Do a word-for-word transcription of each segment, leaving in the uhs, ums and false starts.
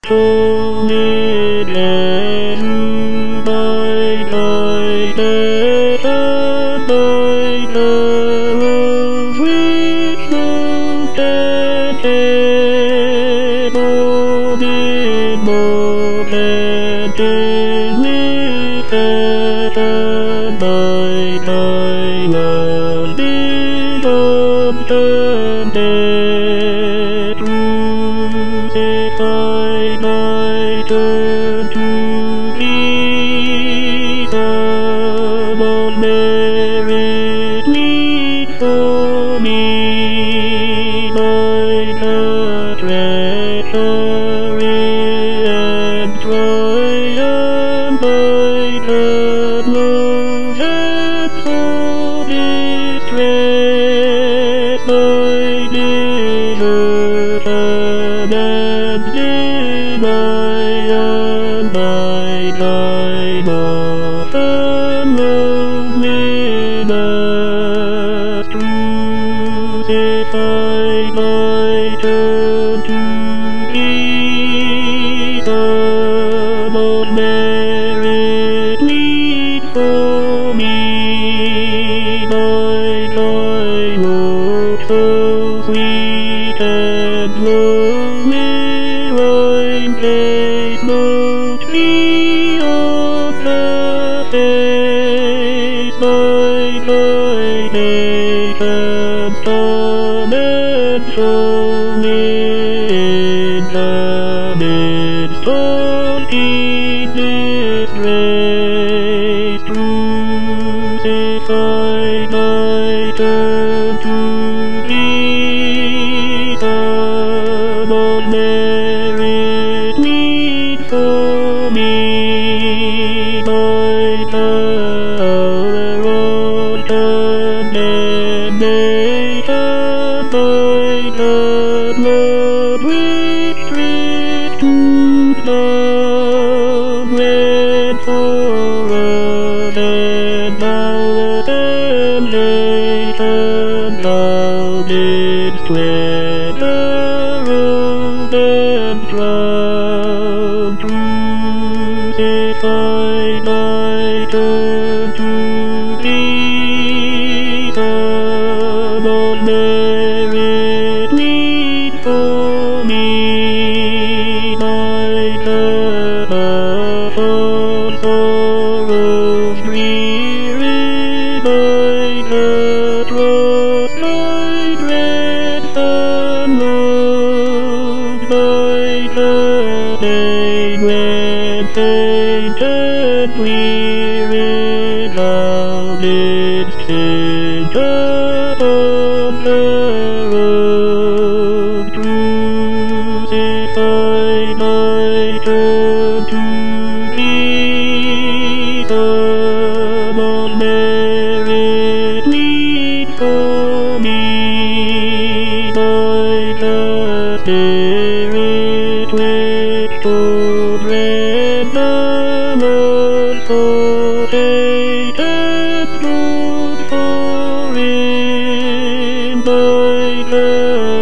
solid and by night and by love which moved and dead on in moment is with and by night and becomes turned dead truth if I might turn to thee some on merit meet for me by the treachery and triumph by the blows and soul distress by desertion and denial by time of loneliness truth if I might turn to thee some on merit meet for me by thy word so sweet and lonely wine place no tree of the face by thy nation's storm and show in the midst of deep disgrace truth if I might turn to thee some on merit meet for me by the hour of condemnation by the blood which dripped to the ground forward and malleation thou didst tread the road and drown truth if I might turn to thee some on merit meet for me by the awful sorrows dreary by the trust I dread unloved by the day when faint and weary thou didst sink upon the road truth if I might turn to thee some on merit meet for me by the spirit which told red the Lord for hate and stood for him by the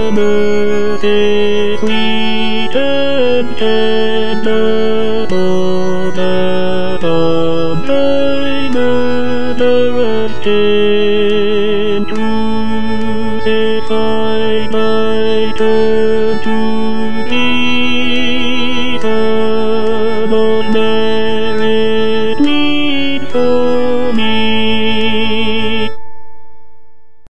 mercy sweet and tender moment of thy murderous sin truth if I might turn to thee some on